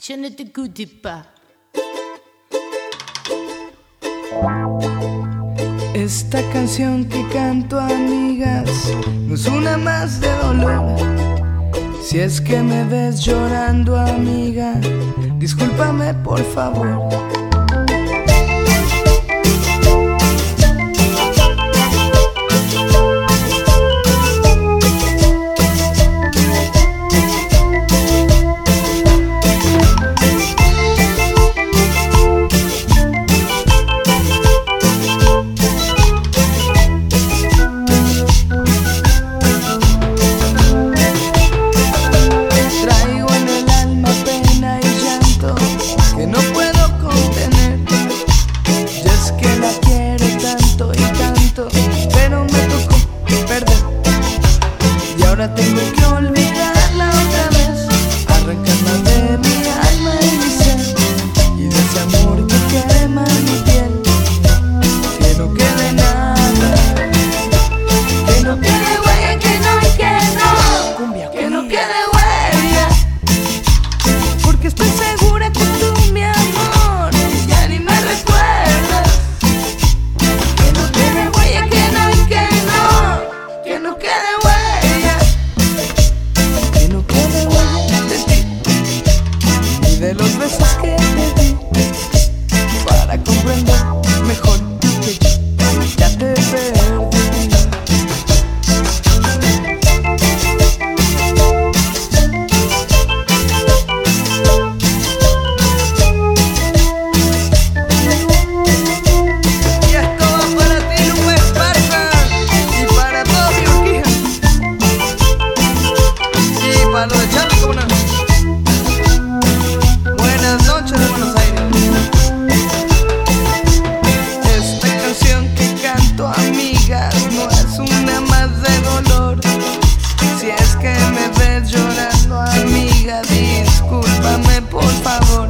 je ne te goûte pas. Esta canción que canto, amigas, no es una más de dolor. Si es que me ves llorando, amiga, discúlpame por favor. Ahora tengo que olvidarla otra vez, arrancarla de mi alma y mi ser, y de ese amor que quema mi piel, que no quede nada, que no quede huella, que no quede huella, porque estoy segura que tú, mi amor, ya ni me recuerdas, que no quede huella, que no quede huella. De los besos que te di, para comprender mejor que ya te perdí. Y esto va para ti, Lupe Esparza, y para todos mis Urquijas, y para los de Charlie, como no. Buenas noches de Buenos Aires. Esta canción que canto, amigas, no es una más de dolor. Si es que me ves llorando, amiga, discúlpame por favor.